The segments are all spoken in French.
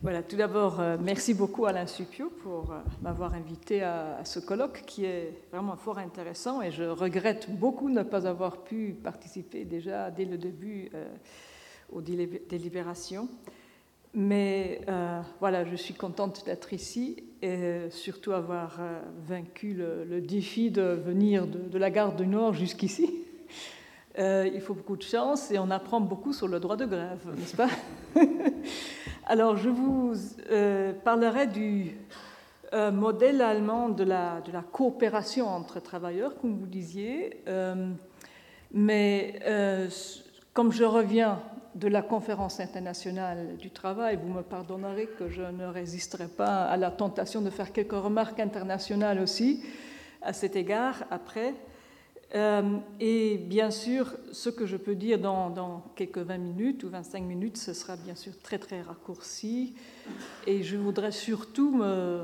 Voilà, tout d'abord, merci beaucoup Alain Suppiot pour m'avoir invité à ce colloque qui est vraiment fort intéressant et je regrette beaucoup de ne pas avoir pu participer déjà dès le début aux délibérations. Mais voilà, je suis contente d'être ici et surtout avoir vaincu le défi de venir de la gare du Nord jusqu'ici. Il faut beaucoup de chance et on apprend beaucoup sur le droit de grève, n'est-ce pas? Alors, je vous parlerai du modèle allemand de la coopération entre travailleurs, comme vous disiez. Mais comme je reviens de la conférence internationale du travail, vous me pardonnerez que je ne résisterai pas à la tentation de faire quelques remarques internationales aussi à cet égard après. Et bien sûr, ce que je peux dire dans quelques 20 minutes ou 25 minutes, ce sera bien sûr très très raccourci. Et je voudrais surtout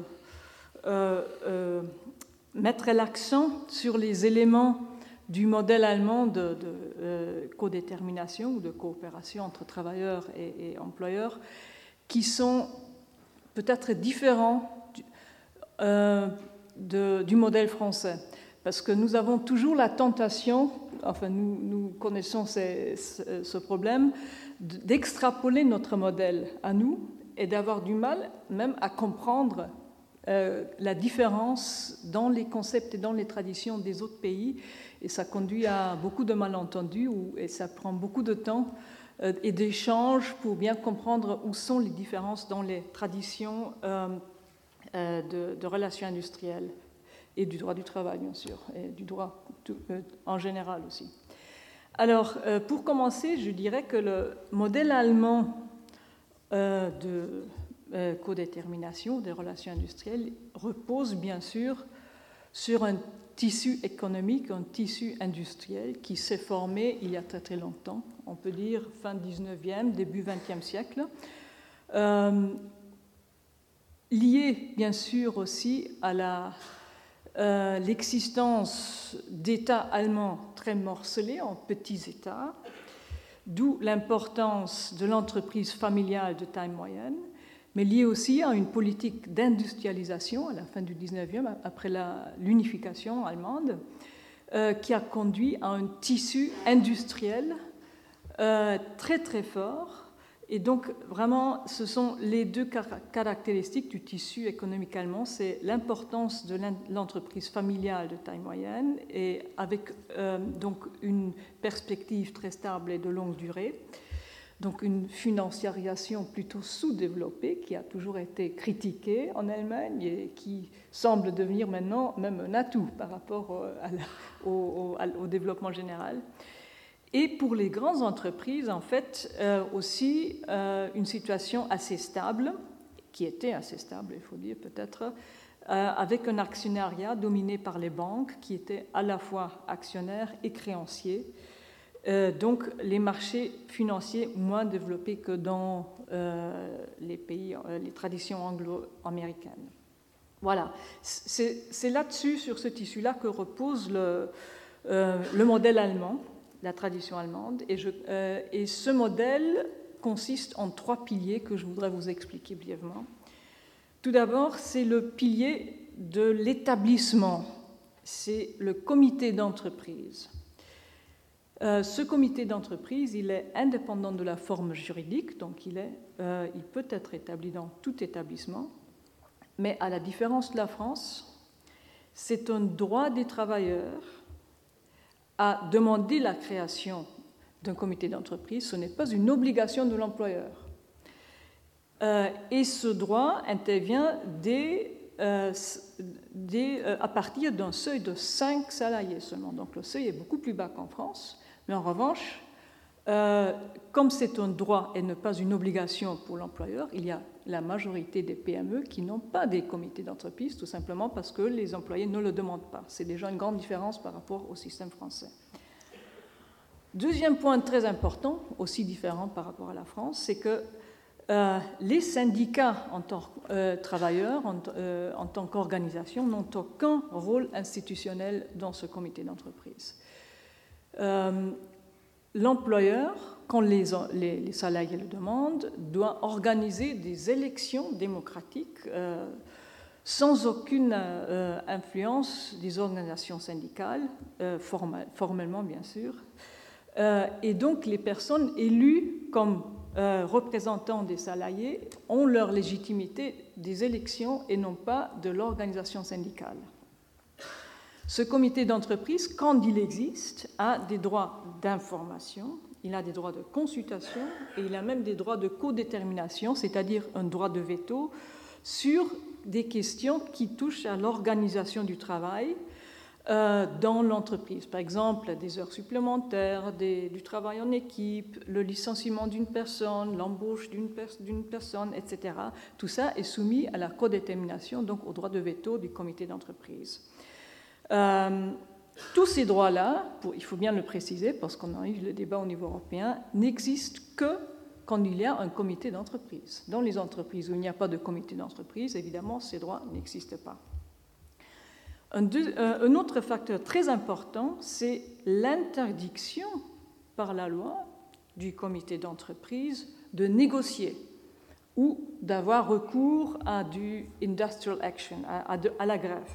mettre l'accent sur les éléments du modèle allemand de codétermination ou de coopération entre travailleurs et employeurs qui sont peut-être différents du modèle français. Parce que nous avons toujours la tentation, enfin nous connaissons ce problème, d'extrapoler notre modèle à nous et d'avoir du mal même à comprendre la différence dans les concepts et dans les traditions des autres pays. Et ça conduit à beaucoup de malentendus et ça prend beaucoup de temps et d'échanges pour bien comprendre où sont les différences dans les traditions de relations industrielles. Et du droit du travail, bien sûr, et du droit en général aussi. Alors, pour commencer, je dirais que le modèle allemand de codétermination des relations industrielles repose, bien sûr, sur un tissu économique, un tissu industriel qui s'est formé il y a très très longtemps, on peut dire fin 19e, début 20e siècle, lié, bien sûr, aussi à l'existence d'États allemands très morcelés en petits États, d'où l'importance de l'entreprise familiale de taille moyenne, mais lié aussi à une politique d'industrialisation à la fin du 19e, après l'unification allemande, qui a conduit à un tissu industriel très très fort. Et donc, vraiment, ce sont les deux caractéristiques du tissu économique allemand. C'est l'importance de l'entreprise familiale de taille moyenne et avec donc une perspective très stable et de longue durée. Donc, une financiarisation plutôt sous-développée qui a toujours été critiquée en Allemagne et qui semble devenir maintenant même un atout par rapport au développement général. Et pour les grandes entreprises, en fait, aussi une situation assez stable, qui était assez stable, il faut dire peut-être, avec un actionnariat dominé par les banques, qui étaient à la fois actionnaires et créanciers. Donc, les marchés financiers moins développés que dans les pays, les traditions anglo-américaines. Voilà, c'est là-dessus, sur ce tissu-là, que repose le modèle allemand, la tradition allemande, et ce modèle consiste en 3 piliers que je voudrais vous expliquer brièvement. Tout d'abord, c'est le pilier de l'établissement, c'est le comité d'entreprise. Ce comité d'entreprise, il est indépendant de la forme juridique, donc il peut être établi dans tout établissement, mais à la différence de la France, c'est un droit des travailleurs à demander la création d'un comité d'entreprise, ce n'est pas une obligation de l'employeur. Et ce droit intervient à partir d'un seuil de 5 salariés seulement. Donc le seuil est beaucoup plus bas qu'en France, mais en revanche, comme c'est un droit et ne pas une obligation pour l'employeur, il y a la majorité des PME qui n'ont pas des comités d'entreprise, tout simplement parce que les employés ne le demandent pas. C'est déjà une grande différence par rapport au système français. Deuxième point très important, aussi différent par rapport à la France, c'est que les syndicats en tant que travailleurs, en tant qu'organisation, n'ont aucun rôle institutionnel dans ce comité d'entreprise. l'employeur, quand les salariés le demandent, doit organiser des élections démocratiques sans aucune influence des organisations syndicales, formellement bien sûr. Et donc les personnes élues comme représentants des salariés ont leur légitimité des élections et non pas de l'organisation syndicale. Ce comité d'entreprise, quand il existe, a des droits d'information, il a des droits de consultation et il a même des droits de codétermination, c'est-à-dire un droit de veto sur des questions qui touchent à l'organisation du travail dans l'entreprise. Par exemple, des heures supplémentaires, du travail en équipe, le licenciement d'une personne, l'embauche d'une personne, etc. Tout ça est soumis à la codétermination, donc au droit de veto du comité d'entreprise. Tous ces droits-là, il faut bien le préciser parce qu'on a eu le débat au niveau européen, n'existent que quand il y a un comité d'entreprise. Dans les entreprises où il n'y a pas de comité d'entreprise, évidemment, ces droits n'existent pas. Un autre facteur très important, c'est l'interdiction par la loi du comité d'entreprise de négocier ou d'avoir recours à du industrial action, à la grève.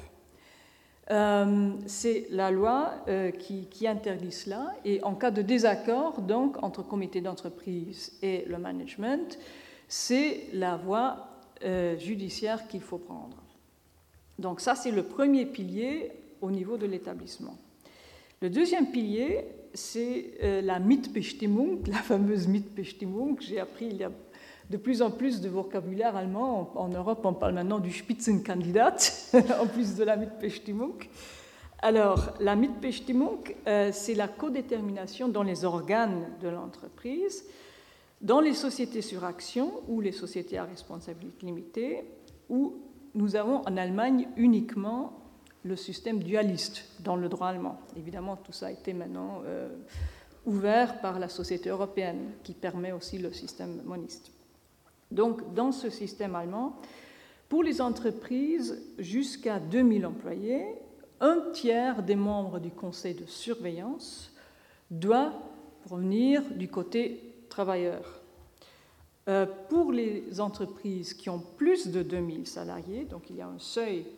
C'est la loi qui interdit cela, et en cas de désaccord donc, entre comité d'entreprise et le management, c'est la voie judiciaire qu'il faut prendre. Donc ça, c'est le premier pilier au niveau de l'établissement. Le deuxième pilier, c'est la Mitbestimmung, la fameuse Mitbestimmung. J'ai appris il y a de plus en plus de vocabulaire allemand. En Europe, on parle maintenant du Spitzenkandidat, en plus de la Mitbestimmung. Alors, la Mitbestimmung, c'est la codétermination dans les organes de l'entreprise, dans les sociétés sur action ou les sociétés à responsabilité limitée, où nous avons en Allemagne uniquement le système dualiste dans le droit allemand. Évidemment, tout ça a été maintenant ouvert par la société européenne, qui permet aussi le système moniste. Donc, dans ce système allemand, pour les entreprises jusqu'à 2000 employés, un tiers des membres du conseil de surveillance doit provenir du côté travailleur. Pour les entreprises qui ont plus de 2000 salariés, donc il y a un seuil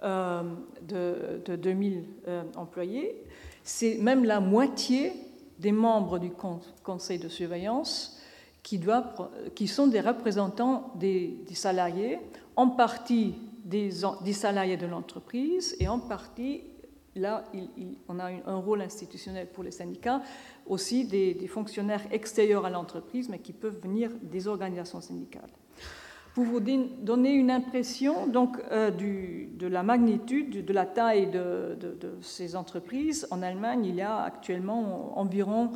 de 2000 employés, c'est même la moitié des membres du conseil de surveillance qui sont des représentants des salariés, en partie des salariés de l'entreprise et en partie, là, on a un rôle institutionnel pour les syndicats, aussi des fonctionnaires extérieurs à l'entreprise, mais qui peuvent venir des organisations syndicales. Pour vous donner une impression donc, de la magnitude, de la taille de ces entreprises, en Allemagne, il y a actuellement environ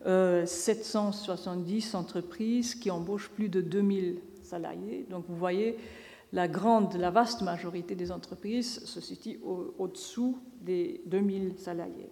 770 entreprises qui embauchent plus de 2000 salariés. Donc vous voyez, la vaste majorité des entreprises se situe au-dessous des 2000 salariés.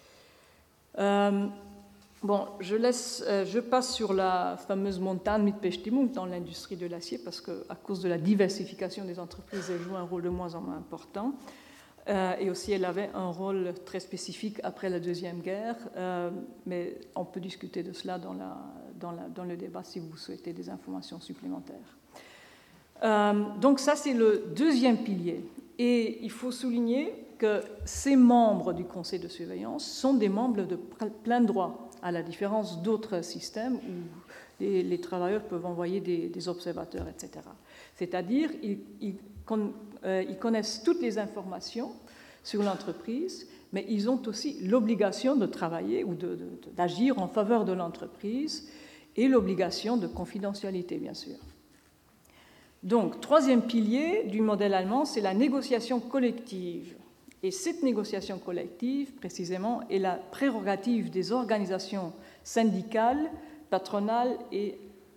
Je passe sur la fameuse montagne Mitbestimmung dans l'industrie de l'acier parce qu'à cause de la diversification des entreprises, elle joue un rôle de moins en moins important. Et aussi, elle avait un rôle très spécifique après la Deuxième Guerre, mais on peut discuter de cela dans le débat si vous souhaitez des informations supplémentaires. Donc ça, c'est le deuxième pilier. Et il faut souligner que ces membres du conseil de surveillance sont des membres de plein droit, à la différence d'autres systèmes où les travailleurs peuvent envoyer des observateurs, etc. C'est-à-dire ils connaissent toutes les informations sur l'entreprise, mais ils ont aussi l'obligation de travailler ou d'agir en faveur de l'entreprise et l'obligation de confidentialité, bien sûr. Donc, troisième pilier du modèle allemand, c'est la négociation collective. Et cette négociation collective, précisément, est la prérogative des organisations syndicales, patronales et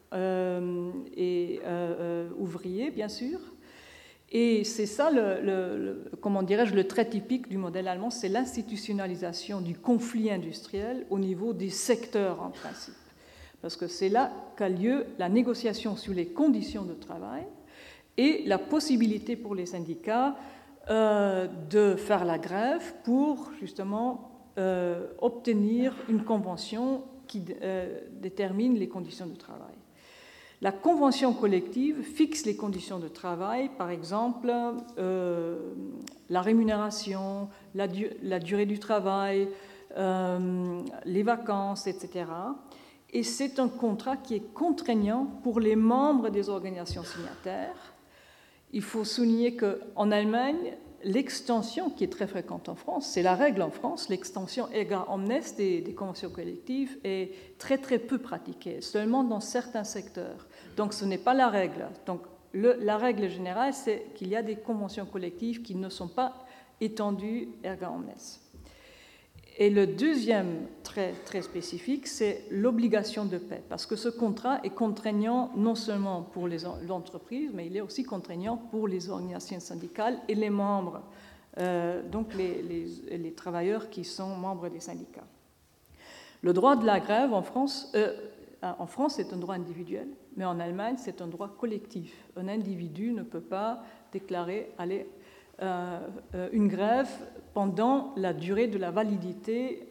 ouvriers, bien sûr. Et c'est ça, le trait typique du modèle allemand, c'est l'institutionnalisation du conflit industriel au niveau des secteurs, en principe. Parce que c'est là qu'a lieu la négociation sur les conditions de travail et la possibilité pour les syndicats de faire la grève pour justement obtenir une convention qui détermine les conditions de travail. La convention collective fixe les conditions de travail, par exemple la rémunération, la durée du travail, les vacances, etc. Et c'est un contrat qui est contraignant pour les membres des organisations signataires. Il faut souligner qu'en Allemagne, l'extension, qui est très fréquente en France, c'est la règle en France, l'extension erga omnes des conventions collectives est très très peu pratiquée, seulement dans certains secteurs. Donc ce n'est pas la règle. Donc la règle générale, c'est qu'il y a des conventions collectives qui ne sont pas étendues erga omnes. Et le deuxième trait très spécifique, c'est l'obligation de paix, parce que ce contrat est contraignant non seulement pour les entreprises, mais il est aussi contraignant pour les organisations syndicales et les membres, donc les travailleurs qui sont membres des syndicats. Le droit de la grève en France, c'est un droit individuel, mais en Allemagne, c'est un droit collectif. Un individu ne peut pas déclarer une grève pendant la durée de la validité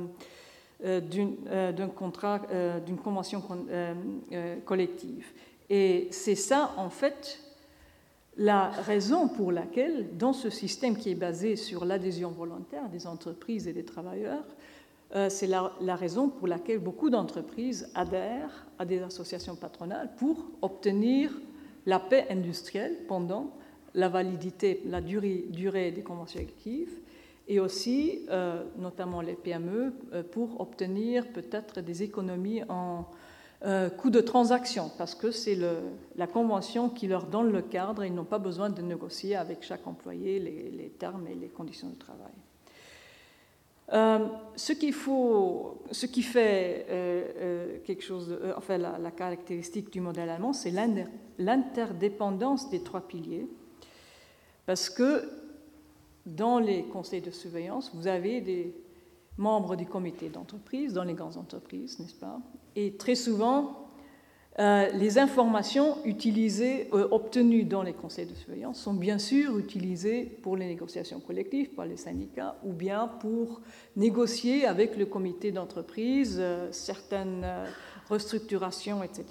d'un contrat, d'une convention collective. Et c'est ça, en fait, la raison pour laquelle, dans ce système qui est basé sur l'adhésion volontaire des entreprises et des travailleurs, c'est la raison pour laquelle beaucoup d'entreprises adhèrent à des associations patronales pour obtenir la paix industrielle pendant la validité, la durée des conventions collectives, et aussi, notamment les PME, pour obtenir peut-être des économies en coûts de transaction, parce que c'est la convention qui leur donne le cadre et ils n'ont pas besoin de négocier avec chaque employé les termes et les conditions de travail. Ce qui fait quelque chose, enfin la caractéristique du modèle allemand, c'est l'interdépendance des trois piliers, parce que dans les conseils de surveillance, vous avez des membres du comité d'entreprise dans les grandes entreprises, n'est-ce pas? Et très souvent, les informations obtenues dans les conseils de surveillance sont bien sûr utilisées pour les négociations collectives par les syndicats ou bien pour négocier avec le comité d'entreprise certaines restructurations, etc.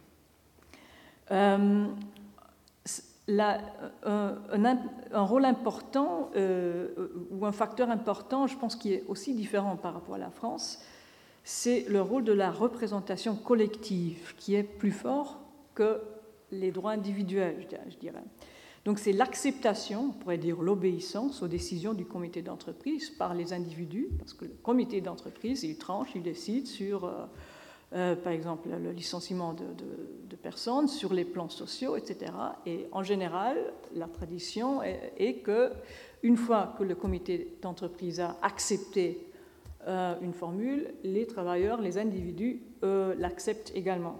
Un rôle important ou un facteur important, je pense, qui est aussi différent par rapport à la France, c'est le rôle de la représentation collective qui est plus fort que les droits individuels, je dirais. Donc c'est l'acceptation, on pourrait dire l'obéissance aux décisions du comité d'entreprise par les individus, parce que le comité d'entreprise, il tranche, il décide sur, par exemple, le licenciement de personnes, sur les plans sociaux, etc. Et en général, la tradition est qu'une fois que le comité d'entreprise a accepté une formule, les travailleurs, les individus l'acceptent également.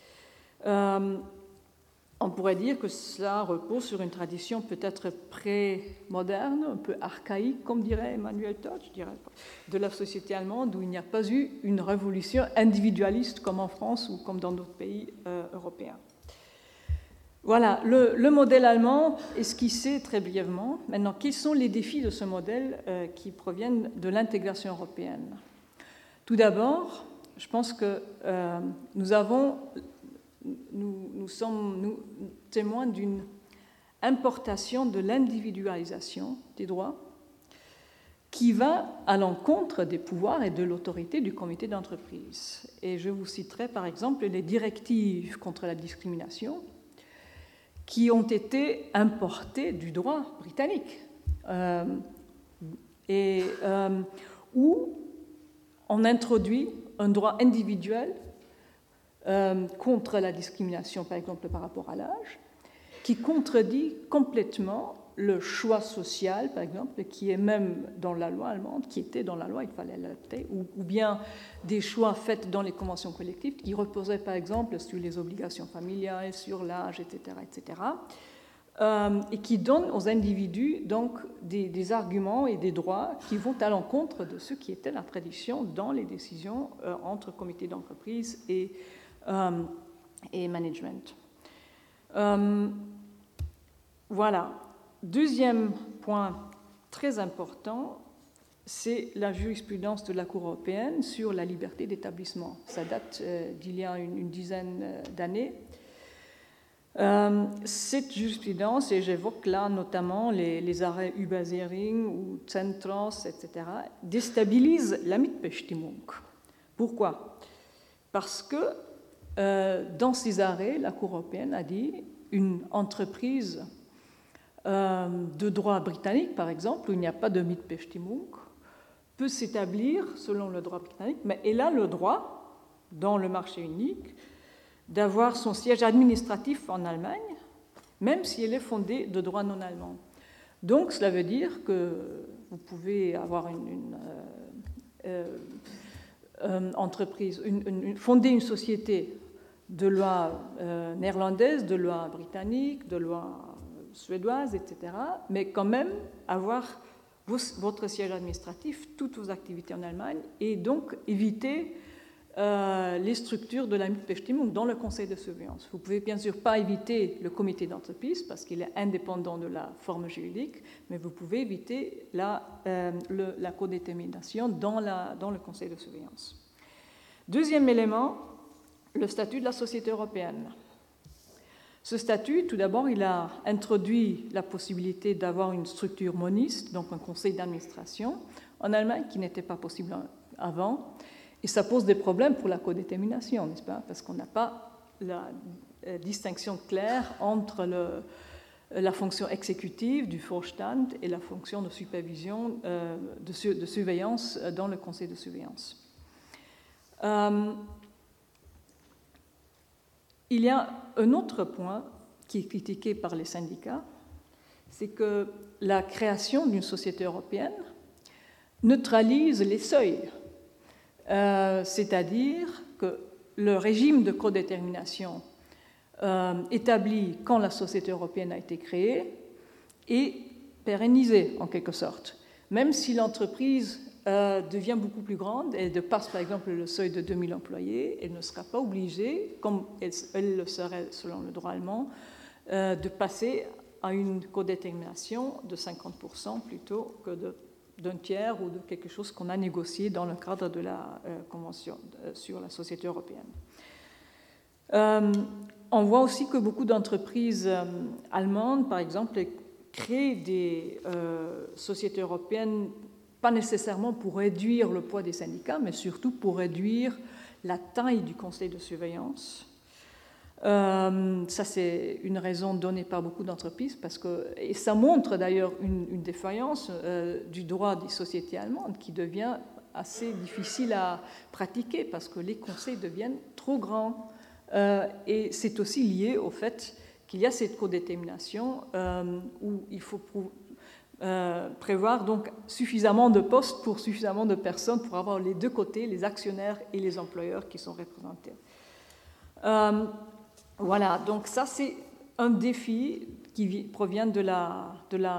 On pourrait dire que cela repose sur une tradition peut-être pré-moderne, un peu archaïque, comme dirait Emmanuel Todt, je dirais, de la société allemande, où il n'y a pas eu une révolution individualiste comme en France ou comme dans d'autres pays européens. Voilà, le modèle allemand esquissé très brièvement. Maintenant, quels sont les défis de ce modèle qui proviennent de l'intégration européenne? Tout d'abord, je pense que nous sommes témoins d'une importation de l'individualisation des droits qui va à l'encontre des pouvoirs et de l'autorité du comité d'entreprise. Et je vous citerai par exemple les directives contre la discrimination qui ont été importées du droit britannique où on introduit un droit individuel contre la discrimination, par exemple par rapport à l'âge, qui contredit complètement le choix social, par exemple, qui est même dans la loi allemande, qui était dans la loi, il fallait l'adapter, ou bien des choix faits dans les conventions collectives qui reposaient, par exemple, sur les obligations familiales, sur l'âge, etc., etc., et qui donnent aux individus donc des arguments et des droits qui vont à l'encontre de ce qui était la tradition dans les décisions entre comités d'entreprise et management. Voilà. Deuxième point très important, c'est la jurisprudence de la Cour européenne sur la liberté d'établissement. Ça date d'il y a une dizaine d'années. Cette jurisprudence, et j'évoque là notamment les arrêts Übersehring ou Zentros, etc., déstabilise la Mitbestimmung. Pourquoi? Parce que dans ces arrêts, la Cour européenne a dit une entreprise de droit britannique, par exemple, où il n'y a pas de Mitbestimmung, peut s'établir selon le droit britannique, mais elle a le droit, dans le marché unique, d'avoir son siège administratif en Allemagne, même si elle est fondée de droit non allemand. Donc, cela veut dire que vous pouvez avoir une entreprise, fonder une société de loi néerlandaise, de loi britannique, de loi suédoise, etc., mais quand même avoir votre siège administratif, toutes vos activités en Allemagne, et donc éviter les structures de la Mitbestimmung dans le conseil de surveillance. Vous ne pouvez bien sûr pas éviter le comité d'entreprise parce qu'il est indépendant de la forme juridique, mais vous pouvez éviter la codétermination dans le conseil de surveillance. Deuxième élément, le statut de la société européenne. Ce statut, tout d'abord, il a introduit la possibilité d'avoir une structure moniste, donc un conseil d'administration, en Allemagne, qui n'était pas possible avant. Et ça pose des problèmes pour la codétermination, n'est-ce pas? Parce qu'on n'a pas la distinction claire entre la fonction exécutive du Vorstand et la fonction de supervision, de surveillance dans le conseil de surveillance. Il y a un autre point qui est critiqué par les syndicats, c'est que la création d'une société européenne neutralise les seuils. C'est-à-dire que le régime de codétermination établi quand la société européenne a été créée est pérennisé en quelque sorte. Même si l'entreprise devient beaucoup plus grande, elle dépasse par exemple le seuil de 2000 employés, elle ne sera pas obligée, comme elle le serait selon le droit allemand, de passer à une codétermination de 50% plutôt que d'un tiers ou de quelque chose qu'on a négocié dans le cadre de la Convention sur la société européenne. On voit aussi que beaucoup d'entreprises allemandes, par exemple, créent des sociétés européennes, pas nécessairement pour réduire le poids des syndicats, mais surtout pour réduire la taille du conseil de surveillance. Ça, c'est une raison donnée par beaucoup d'entreprises, et ça montre d'ailleurs une défaillance du droit des sociétés allemandes qui devient assez difficile à pratiquer parce que les conseils deviennent trop grands. Et c'est aussi lié au fait qu'il y a cette codétermination où il faut prévoir donc suffisamment de postes pour suffisamment de personnes pour avoir les deux côtés, les actionnaires et les employeurs qui sont représentés. Voilà, donc ça c'est un défi qui provient de la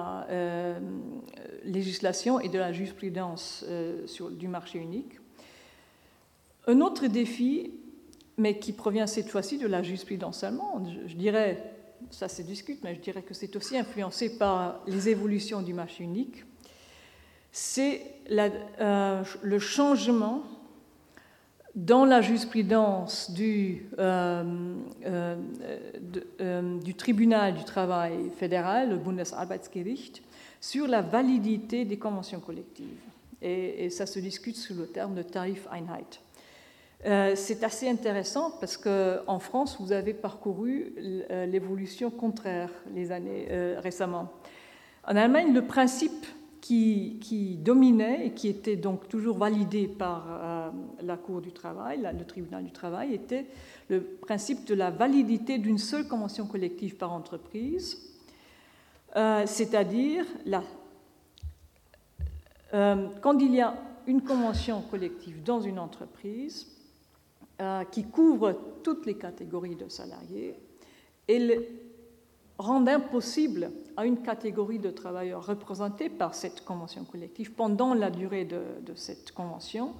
législation et de la jurisprudence du marché unique. Un autre défi, mais qui provient cette fois-ci de la jurisprudence allemande, je dirais, ça se discute, mais je dirais que c'est aussi influencé par les évolutions du marché unique, c'est le changement dans la jurisprudence du tribunal du travail fédéral, le Bundesarbeitsgericht, sur la validité des conventions collectives. Et ça se discute sous le terme de Tarifeinheit. C'est assez intéressant parce qu'en France, vous avez parcouru l'évolution contraire les années récemment. En Allemagne, le principe qui dominait et qui était donc toujours validé par la Cour du travail, le tribunal du travail, était le principe de la validité d'une seule convention collective par entreprise, c'est-à-dire quand il y a une convention collective dans une entreprise qui couvre toutes les catégories de salariés, elle rend impossible à une catégorie de travailleurs représentés par cette convention collective pendant la durée de cette convention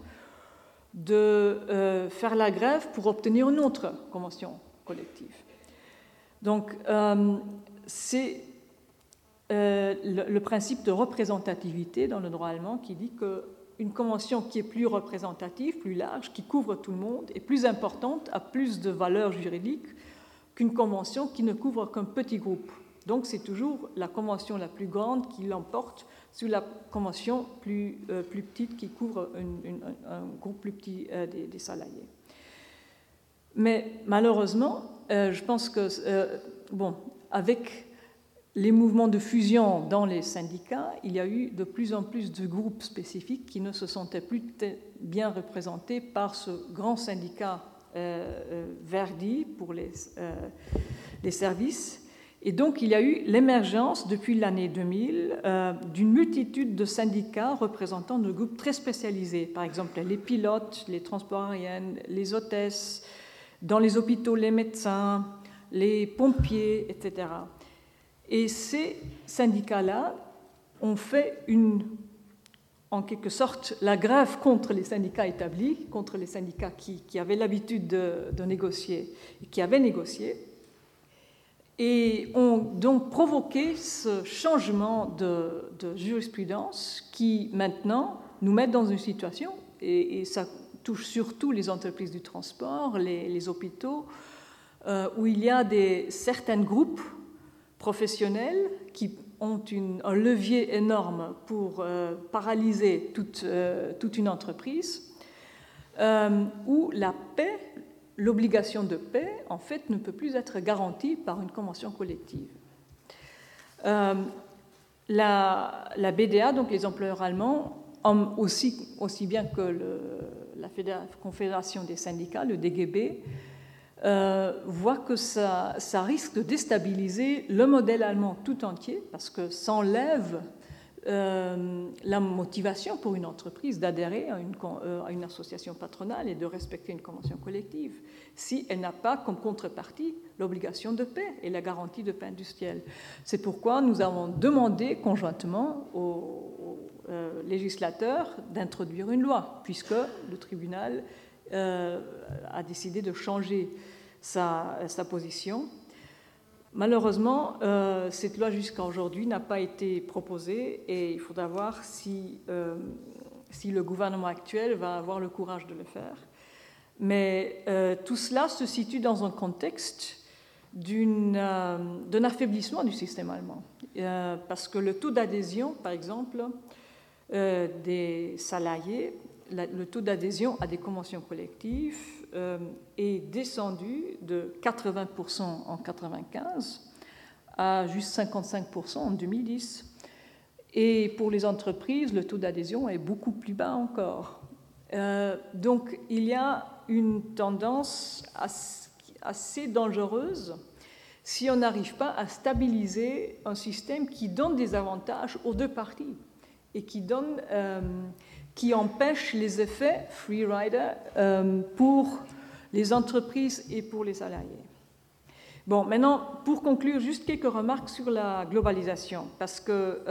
de faire la grève pour obtenir une autre convention collective. Donc, c'est le principe de représentativité dans le droit allemand qui dit qu'une convention qui est plus représentative, plus large, qui couvre tout le monde, est plus importante, a plus de valeur juridique qu'une convention qui ne couvre qu'un petit groupe. Donc c'est toujours la convention la plus grande qui l'emporte sur la convention plus petite qui couvre un groupe plus petit des salariés. Mais malheureusement, je pense que, avec les mouvements de fusion dans les syndicats, il y a eu de plus en plus de groupes spécifiques qui ne se sentaient plus bien représentés par ce grand syndicat Verdi pour les services. Et donc, il y a eu l'émergence, depuis l'année 2000, d'une multitude de syndicats représentant de groupes très spécialisés. Par exemple, les pilotes, les transports aériens, les hôtesses, dans les hôpitaux, les médecins, les pompiers, etc. Et ces syndicats-là ont fait en quelque sorte la grève contre les syndicats établis, contre les syndicats qui avaient l'habitude de négocier et qui avaient négocié, et ont donc provoqué ce changement de jurisprudence qui maintenant nous met dans une situation, et ça touche surtout les entreprises du transport, les hôpitaux, où il y a certains groupes professionnels qui ont un levier énorme pour paralyser toute une entreprise, où la paix, l'obligation de paix, en fait, ne peut plus être garantie par une convention collective. La BDA, donc les employeurs allemands, aussi bien que la Confédération des syndicats, le DGB, voit que ça risque de déstabiliser le modèle allemand tout entier, parce que ça enlève la motivation pour une entreprise d'adhérer à une association patronale et de respecter une convention collective, si elle n'a pas comme contrepartie l'obligation de paix et la garantie de paix industrielle. C'est pourquoi nous avons demandé conjointement aux législateurs d'introduire une loi, puisque le tribunal a décidé de changer sa position. Malheureusement, cette loi jusqu'à aujourd'hui n'a pas été proposée et il faudra voir si le gouvernement actuel va avoir le courage de le faire. Mais tout cela se situe dans un contexte d'un affaiblissement du système allemand. Parce que le taux d'adhésion, par exemple, des salariés, le taux d'adhésion à des conventions collectives est descendu de 80% en 1995 à juste 55% en 2010. Et pour les entreprises, le taux d'adhésion est beaucoup plus bas encore. Donc il y a une tendance assez dangereuse si on n'arrive pas à stabiliser un système qui donne des avantages aux deux parties et qui empêche les effets free rider pour les entreprises et pour les salariés. Bon, maintenant, pour conclure, juste quelques remarques sur la globalisation, parce que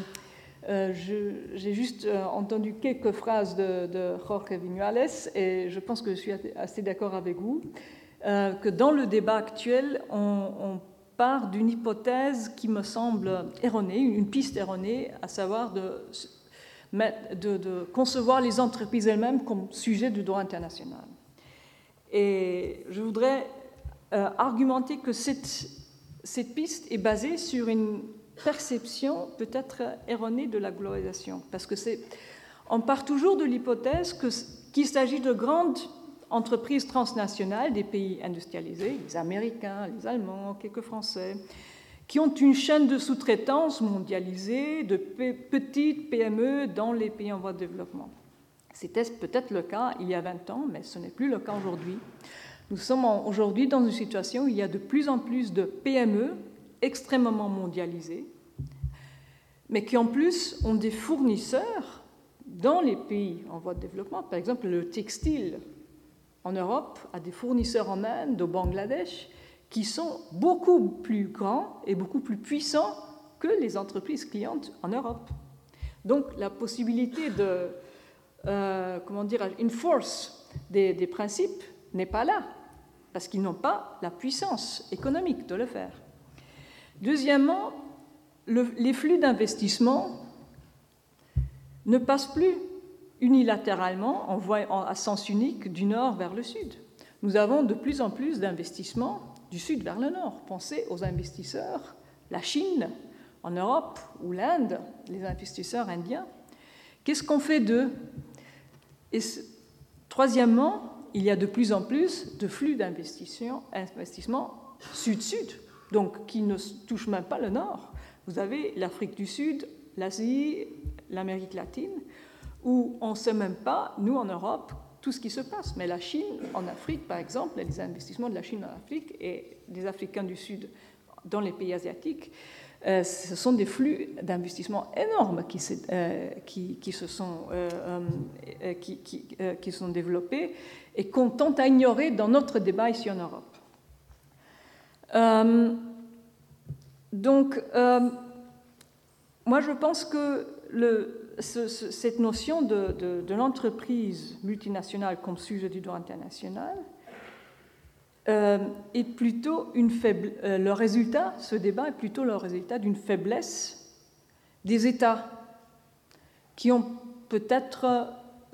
j'ai juste entendu quelques phrases de Jorge Viñuales et je pense que je suis assez d'accord avec vous, que dans le débat actuel, on part d'une hypothèse qui me semble erronée, une piste erronée, à savoir de concevoir les entreprises elles-mêmes comme sujet du droit international. Et je voudrais argumenter que cette piste est basée sur une perception peut-être erronée de la globalisation, parce que on part toujours de l'hypothèse qu'il s'agit de grandes entreprises transnationales des pays industrialisés, les Américains, les Allemands, quelques Français, qui ont une chaîne de sous-traitance mondialisée de petites PME dans les pays en voie de développement. C'était peut-être le cas il y a 20 ans, mais ce n'est plus le cas aujourd'hui. Nous sommes aujourd'hui dans une situation où il y a de plus en plus de PME extrêmement mondialisées, mais qui en plus ont des fournisseurs dans les pays en voie de développement. Par exemple, le textile en Europe a des fournisseurs en Inde, au Bangladesh, qui sont beaucoup plus grands et beaucoup plus puissants que les entreprises clientes en Europe. Donc la possibilité de, enforce des principes n'est pas là, parce qu'ils n'ont pas la puissance économique de le faire. Deuxièmement, les flux d'investissement ne passent plus unilatéralement à sens unique du nord vers le sud. Nous avons de plus en plus d'investissements du sud vers le nord. Pensez aux investisseurs, la Chine en Europe ou l'Inde, les investisseurs indiens. Qu'est-ce qu'on fait d'eux? Et troisièmement, il y a de plus en plus de flux d'investissement sud-sud, donc qui ne touchent même pas le nord. Vous avez l'Afrique du Sud, l'Asie, l'Amérique latine, où on ne sait même pas, nous en Europe, tout ce qui se passe. Mais la Chine, en Afrique, par exemple, les investissements de la Chine en Afrique et des Africains du Sud dans les pays asiatiques, ce sont des flux d'investissement énormes qui sont développés et qu'on tente à ignorer dans notre débat ici en Europe. Moi je pense que cette notion de l'entreprise multinationale comme sujet du droit international est plutôt le résultat, ce débat est plutôt le résultat d'une faiblesse des États qui ont peut-être,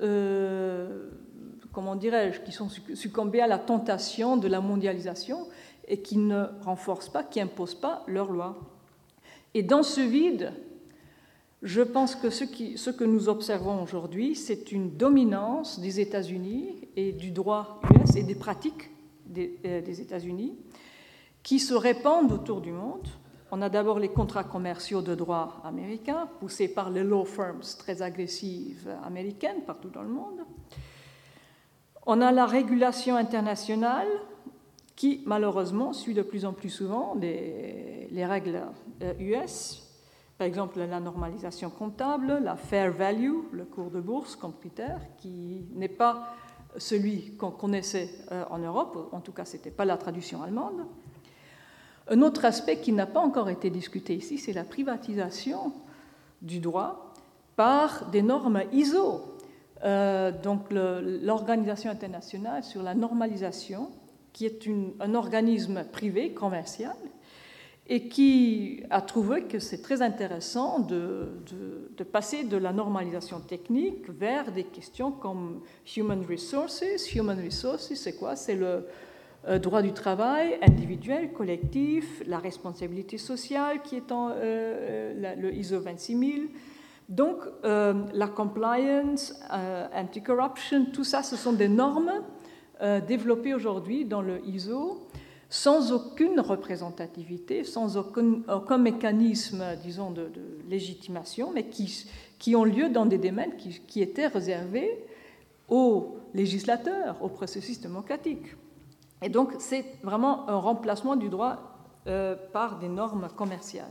qui sont succombés à la tentation de la mondialisation et qui ne renforcent pas, qui n'imposent pas leurs lois. Et dans ce vide, je pense que ce que nous observons aujourd'hui, c'est une dominance des États-Unis et du droit US et des pratiques des États-Unis qui se répandent autour du monde. On a d'abord les contrats commerciaux de droit américains, poussés par les law firms très agressives américaines partout dans le monde. On a la régulation internationale qui, malheureusement, suit de plus en plus souvent les règles US. Par exemple, la normalisation comptable, la fair value, le cours de bourse comme critère, qui n'est pas celui qu'on connaissait en Europe, en tout cas, ce n'était pas la traduction allemande. Un autre aspect qui n'a pas encore été discuté ici, c'est la privatisation du droit par des normes ISO, donc l'Organisation internationale sur la normalisation, qui est un organisme privé, commercial, et qui a trouvé que c'est très intéressant de passer de la normalisation technique vers des questions comme human resources. Human resources, c'est quoi? C'est le droit du travail individuel, collectif, la responsabilité sociale qui est le ISO 26000. Donc, la compliance, anti-corruption, tout ça, ce sont des normes développées aujourd'hui dans le ISO sans aucune représentativité, sans aucun mécanisme, disons, de légitimation, mais qui ont lieu dans des domaines qui étaient réservés aux législateurs, au processus démocratique. Et donc, c'est vraiment un remplacement du droit par des normes commerciales.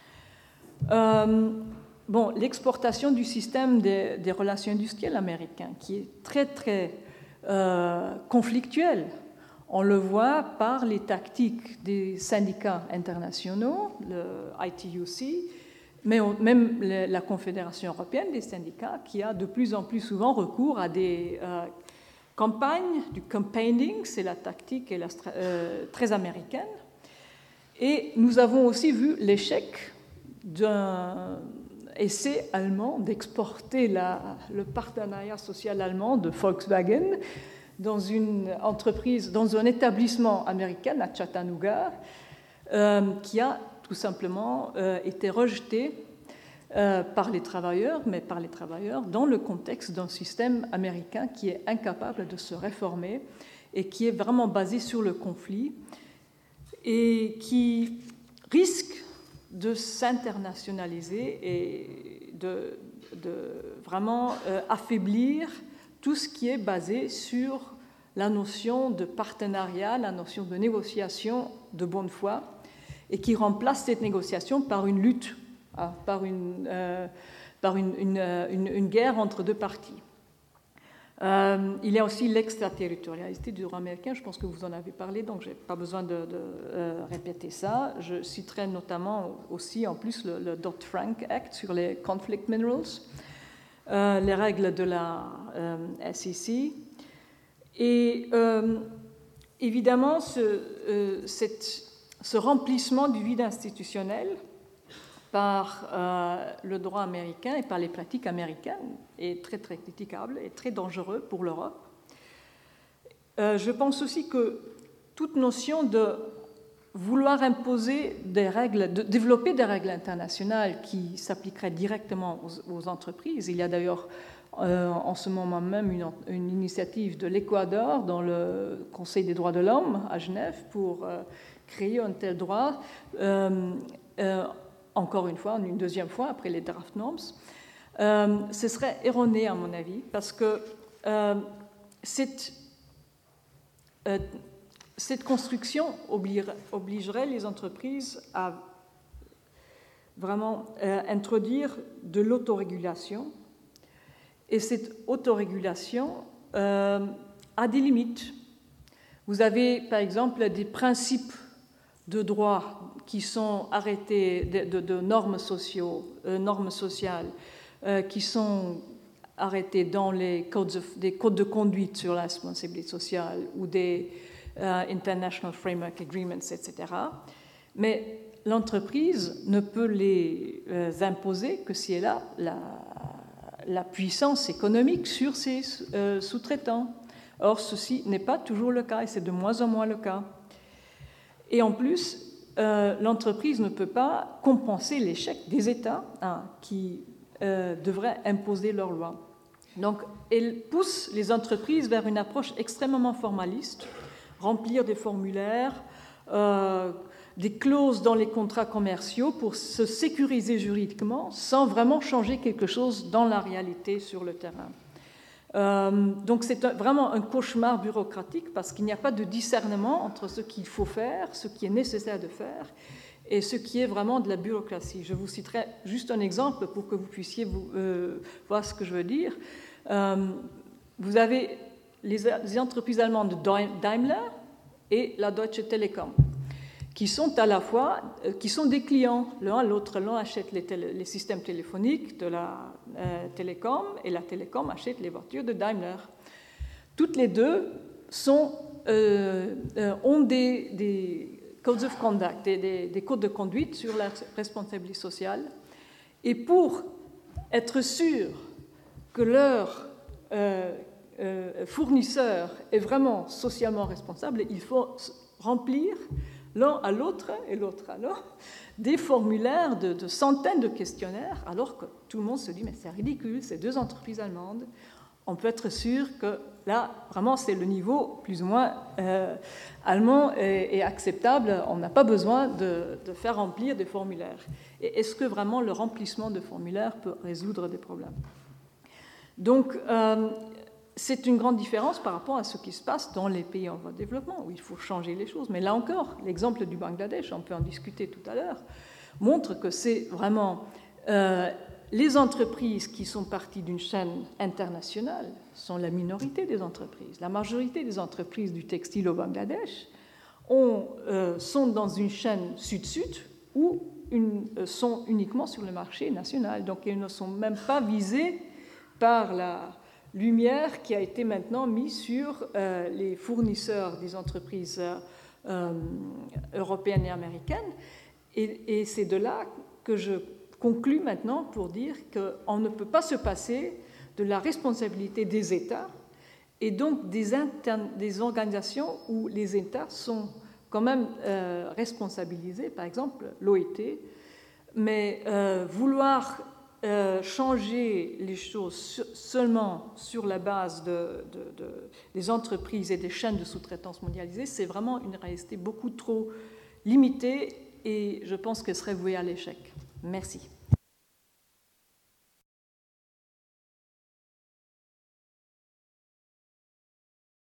L'exportation du système des relations industrielles américains, qui est très, très conflictuel. On le voit par les tactiques des syndicats internationaux, le ITUC, mais même la Confédération européenne des syndicats, qui a de plus en plus souvent recours à des campagnes, du campaigning, c'est la tactique très américaine. Et nous avons aussi vu l'échec d'un essai allemand d'exporter le partenariat social allemand de Volkswagen dans une entreprise, dans un établissement américain à Chattanooga, qui a tout simplement été rejeté par les travailleurs, mais par les travailleurs dans le contexte d'un système américain qui est incapable de se réformer et qui est vraiment basé sur le conflit et qui risque de s'internationaliser et de vraiment affaiblir tout ce qui est basé sur la notion de partenariat, la notion de négociation de bonne foi, et qui remplace cette négociation par une lutte, par une guerre entre deux parties. Il y a aussi l'extraterritorialité du droit américain, je pense que vous en avez parlé, donc je n'ai pas besoin de répéter ça. Je citerai notamment aussi en plus le Dodd-Frank Act sur les conflict minerals, les règles de la SEC. Et évidemment, ce remplissement du vide institutionnel par le droit américain et par les pratiques américaines est très très critiquable et très dangereux pour l'Europe. Je pense aussi que toute notion de vouloir imposer des règles, de développer des règles internationales qui s'appliqueraient directement aux entreprises. Il y a d'ailleurs en ce moment même une initiative de l'Équateur dans le Conseil des droits de l'homme à Genève pour créer un tel droit, encore une fois, une deuxième fois après les draft norms. Ce serait erroné à mon avis parce que cette construction obligerait les entreprises à vraiment introduire de l'autorégulation. Et cette autorégulation a des limites. Vous avez, par exemple, des principes de droit qui sont arrêtés, de normes sociales, qui sont arrêtés dans des codes de conduite sur la responsabilité sociale ou des International Framework Agreements, etc. Mais l'entreprise ne peut les imposer que si elle a la puissance économique sur ses sous-traitants. Or, ceci n'est pas toujours le cas et c'est de moins en moins le cas. Et en plus, l'entreprise ne peut pas compenser l'échec des États qui devraient imposer leurs lois. Donc, elle pousse les entreprises vers une approche extrêmement formaliste, remplir des formulaires, des clauses dans les contrats commerciaux pour se sécuriser juridiquement sans vraiment changer quelque chose dans la réalité sur le terrain. Donc c'est vraiment un cauchemar bureaucratique parce qu'il n'y a pas de discernement entre ce qu'il faut faire, ce qui est nécessaire de faire et ce qui est vraiment de la bureaucratie. Je vous citerai juste un exemple pour que vous puissiez voir ce que je veux dire. Vous avez les entreprises allemandes Daimler et la Deutsche Telekom, qui sont à la fois qui sont des clients l'un à l'autre. L'un achète les systèmes téléphoniques de la Télécom et la Télécom achète les voitures de Daimler. Toutes les deux ont des codes of conduct, des codes de conduite sur la responsabilité sociale. Et pour être sûr que leur fournisseur est vraiment socialement responsable, il faut remplir l'un à l'autre et l'autre à l'autre des formulaires de centaines de questionnaires, alors que tout le monde se dit mais c'est ridicule, c'est deux entreprises allemandes. On peut être sûr que là, vraiment, c'est le niveau plus ou moins allemand et acceptable. On n'a pas besoin de faire remplir des formulaires. Et est-ce que vraiment le remplissement de formulaires peut résoudre des problèmes ? Donc, c'est une grande différence par rapport à ce qui se passe dans les pays en voie de développement, où il faut changer les choses. Mais là encore, l'exemple du Bangladesh, on peut en discuter tout à l'heure, montre que c'est vraiment les entreprises qui sont parties d'une chaîne internationale sont la minorité des entreprises. La majorité des entreprises du textile au Bangladesh sont dans une chaîne sud-sud ou sont uniquement sur le marché national. Donc, elles ne sont même pas visées par la lumière qui a été maintenant mise sur les fournisseurs des entreprises européennes et américaines. Et c'est de là que je conclus maintenant pour dire qu'on ne peut pas se passer de la responsabilité des États et donc des organisations où les États sont quand même responsabilisés, par exemple l'OIT, mais vouloir changer les choses seulement sur la base des entreprises et des chaînes de sous-traitance mondialisées, c'est vraiment une réalité beaucoup trop limitée et je pense qu'elle serait vouée à l'échec. Merci.